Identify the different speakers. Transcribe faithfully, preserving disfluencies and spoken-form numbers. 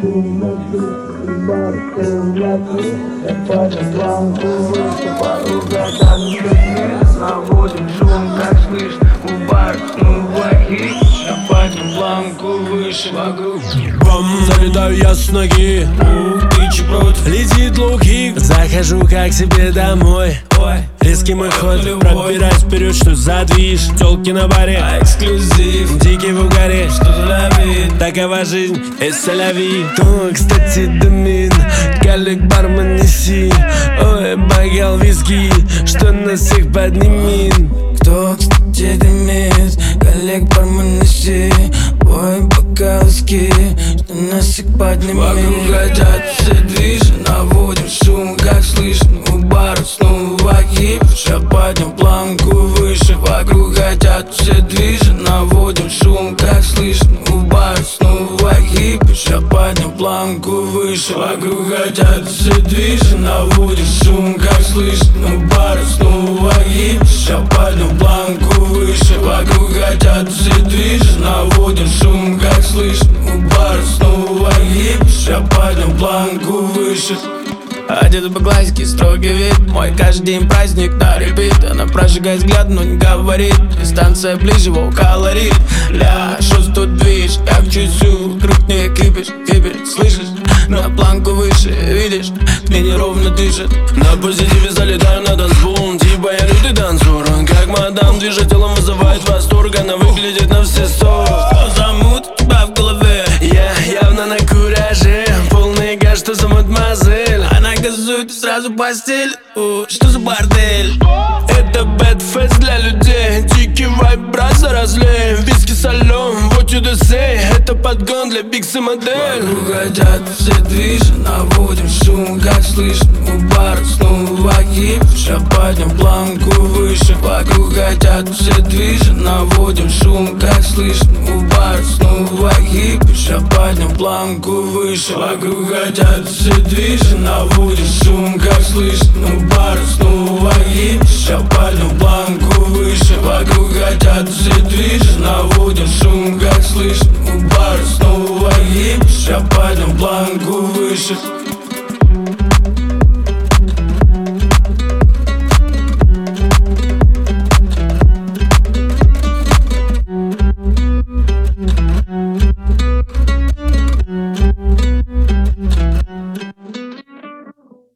Speaker 1: шум ночи, бар, темноты. Я поднял планку выше, подруга танцует. Наводим шум, как слышно, у бар, ну вахи. Я поднял планку выше, вокруг.
Speaker 2: Бам, залетаю я с ноги,
Speaker 3: Ты че против?
Speaker 2: летит лоу-кик. Захожу как себе домой.
Speaker 3: Ой,
Speaker 2: Резкий мой ход, пробираюсь вперед, что за движ. Тёлки на баре,
Speaker 3: а эксклюзив,
Speaker 2: дикий в угаре.
Speaker 3: что за ловит?
Speaker 2: Такова жизнь, эсселяви. То, кстати, домин, коллег бармен неси. Ой, бокал виски, что нас всех поднимет.
Speaker 3: Кто, кстати, дымит? Коллег бармен неси. Ой, бокалски, что нас всех поднимет. Вокруг хотят все движи, наводим шум, как слышно. У бара снова хип, ща подним планку выше. Вокруг хотят все движи, наводим шум, как слышно. У бара снова хип, ща подним планку выше. Вокруг хотят все движи, наводим шум, как слышно. У бара снова хип, ща подним планку выше. Вокруг хотят все движи, наводим шум, как слышно. У бара снова хип, ща подним планку выше. Одет по классике, строгий вид. Мой каждый день праздник на репит. Она прожигает взгляд, но не говорит. Дистанция ближе, воу, калорит. Ля, шо тут движ? Я в чуть-чуть, крупнее кипиш, кипиш, слышишь? На планку выше, видишь? Мне неровно дышит.
Speaker 2: На позитиве залетаю на танцпол. Типа я лютый танцор. Как мадам, движет телом, вызывает восторг. Она выглядит на все сто.
Speaker 3: Что за мут у тебя в голове?
Speaker 2: Я явно на кураже. Полный газ, что за мадемуазель.
Speaker 3: Она газует и сразу постель. О, что за бордель?
Speaker 2: Это бэтфест для людей. Дикий вайб, брат, заразлей. Виски солем, вот you the say. Это подгон для биксы модель.
Speaker 3: Вокруг хотят все движи, наводим шум, как слышно. У бара снова хип, ща подним планку выше. Вокруг хотят все движи, наводим шум, как слышно. У бара снова хип, ща подним планку выше. Вокруг хотят все движи, наводим шум, как слышно. У бара снова хип, ща подним планку выше. Вокруг хотят все